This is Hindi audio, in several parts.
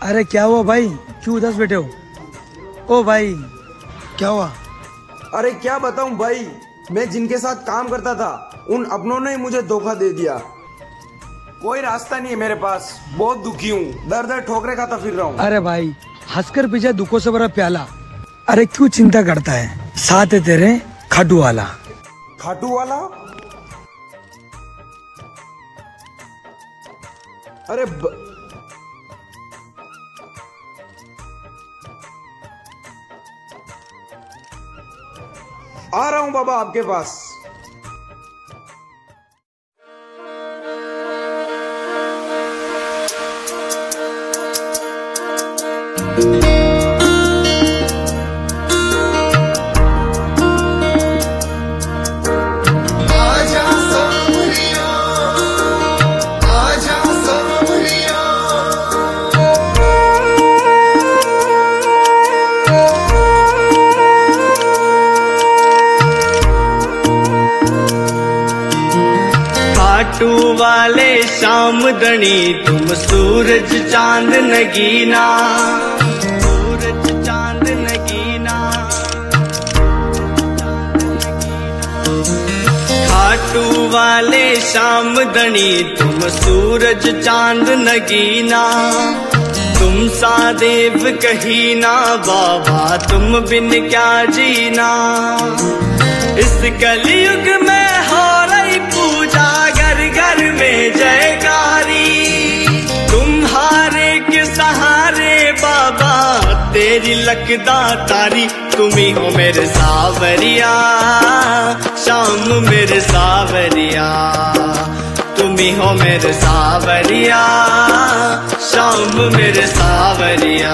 अरे क्या हुआ भाई, क्यों उदास बैठे हो? ओ भाई क्या हुआ? अरे क्या बताऊं भाई, मैं जिनके साथ काम करता था उन अपनों ने ही मुझे धोखा दे दिया। कोई रास्ता नहीं है मेरे पास, बहुत दुखी हूँ, दर दर ठोकरे खाता फिर रहा हूँ। अरे भाई हंसकर पीछे दुखों से भरा प्याला। अरे क्यों चिंता करता है, साथ है तेरे खाटू वाला। खाटू वाला? अरे आ रहा हूँ बाबा आपके पास। खाटू वाले शाम दणी तुम सूरज चांद नगीना, सूरज चांद नगीना। खाटू वाले शाम दणी तुम सूरज चांद नगीना। तुम सा देव कही ना बाबा, तुम बिन क्या जीना। इस कलयुग में हो रही पूजा, घर घर में जयकारी। तुम्हारे के सहारे बाबा तेरी लकदा तारी। तुम ही हो मेरे सावरिया, शाम मेरे सावरिया। तुम ही हो मेरे सावरिया, शाम मेरे सावरिया।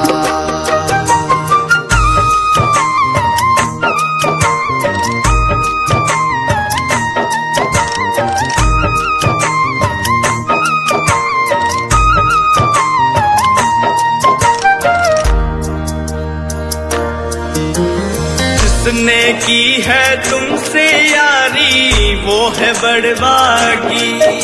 जिसने की है तुमसे यारी वो है बड़भागी।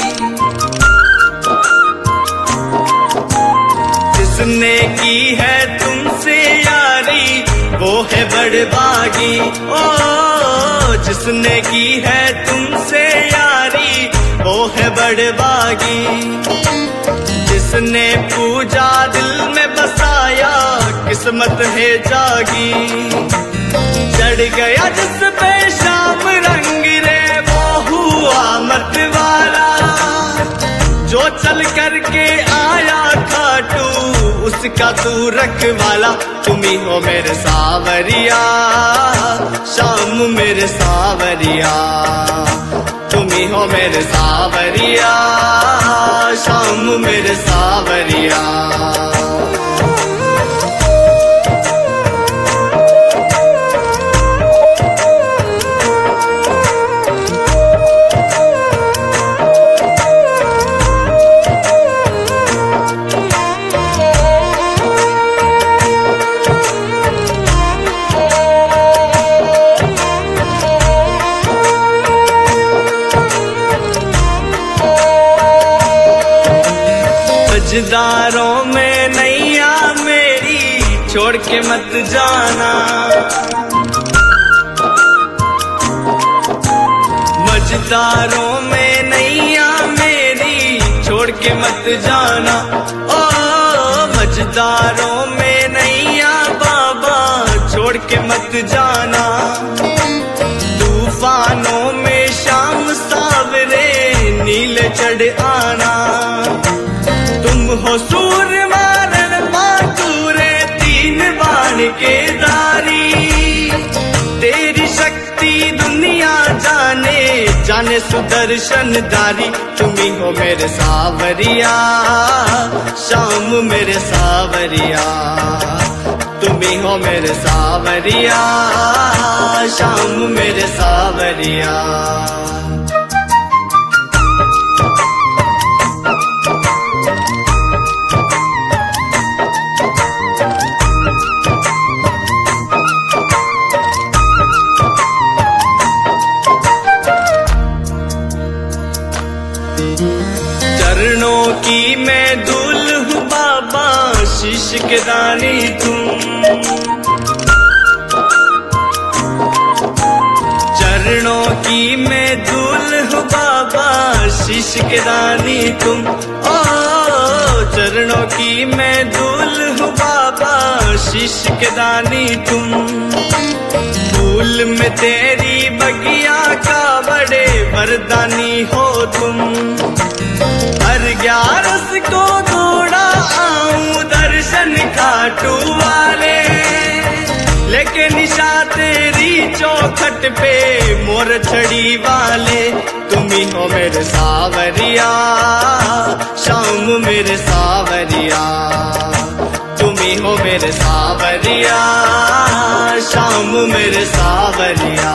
जिसने की है तुमसे यारी वो है बड़भागी। ओ जिसने की है तुमसे यारी वो है बड़भागी। जिसने पूजा दिल में बसाया किस्मत है जागी। चढ़ गया जिस पे शाम रंग रे वो हुआ मत वाला। जो चल करके आया खाटू उसका तू रखवाला। तुम ही हो मेरे सावरिया, शाम मेरे सावरिया। तुम ही हो मेरे सावरिया, शाम मेरे सावरिया। मझदारों में नैया मेरी छोड़ के मत जाना। मझदारों में नैया मेरी छोड़ के मत जाना। ओ मझदारों में नैया बाबा छोड़ के मत जाना। तूफानों में शाम सावरे नीले चढ़ आना। तुम हो सूर मारन मातूरे तीन बाण के दारी। तेरी शक्ति दुनिया जाने जाने सुदर्शन दारी। तुम ही हो मेरे सावरिया, शाम मेरे सावरिया। तुम ही हो मेरे सावरिया, शाम मेरे सावरिया। चरणों की मैं धूल हूँ बाबा, के दानी तुम। चरणों की मैं धूल हूँ बाबा, शीश के दानी तुम। ओ चरणों की मैं धूल हूँ बाबा, शीश के दानी तुम। फूल में तेरी बगिया का बड़े वरदानी हो तुम। हर ग्यारस को दौड़ा आऊं दर्शन खाटू वाले, लेके निशा तेरी चौखट पे मोर छड़ी वाले। तुम ही हो मेरे सावरिया, शाम मेरे सावरिया। तुम ही हो मेरे सावरिया, शाम मेरे सावरिया।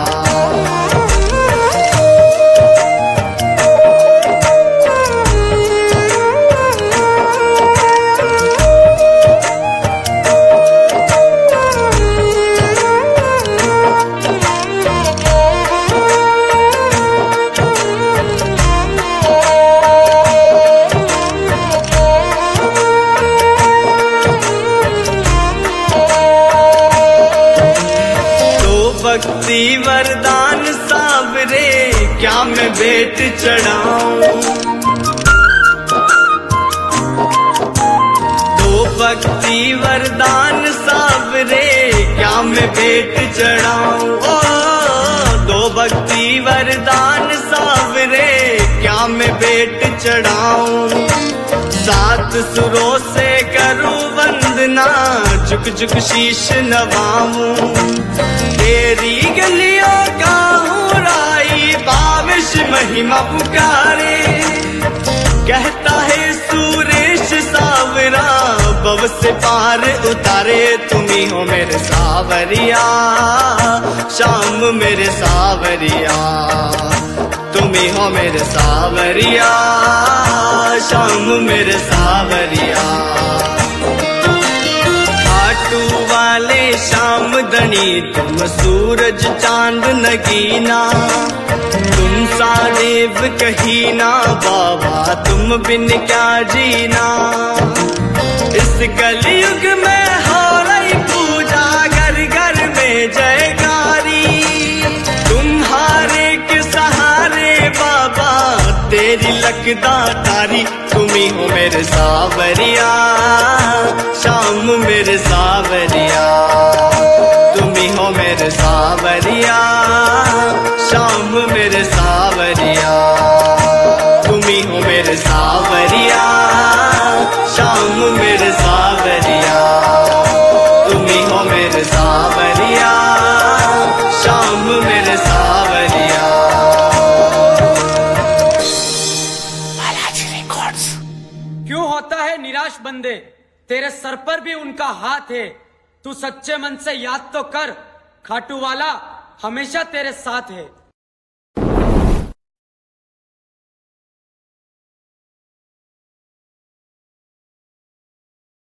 भक्ति वरदान सावरे क्या मैं भेंट चढ़ाऊं। दो भक्ति वरदान सावरे क्या मैं भेंट चढ़ाऊं। ओ दो भक्ति वरदान सावरे क्या मैं भेंट चढ़ाऊं। सात सुरों से करूं वंदना, झुक झुक शीश नवाऊं। तेरी गलियों का हूँ राई, बाविश महिमा पुकारे। कहता है सुरेश सावरा, भव से पार उतारे। तुम ही हो मेरे सावरिया, शाम मेरे सावरिया। तुम ही हो मेरे सावरिया, शाम मेरे सावरिया। खाटू वाले शाम धनी तुम सूरज चांद नगीना। तुम सा देव कहीं ना बाबा, तुम बिन क्या जीना। इस कलयुग में हो रही पूजा, घर घर में जयकारी। तुम्हारे के सहारे बाबा, तेरी लकदा तारी। तुम ही हो मेरे सावरिया, शाम मेरे सावरिया। तुम ही हो मेरे सावरिया, शाम मेरे सावरिया। तुम ही हो मेरे सावरिया, शाम मेरे सावरिया। तुम ही हो मेरे सावरिया, शाम मेरे सावरिया। क्यों होता है निराश बंदे, तेरे सर पर भी उनका हाथ है। तू सच्चे मन से याद तो कर, खाटू वाला हमेशा तेरे साथ है।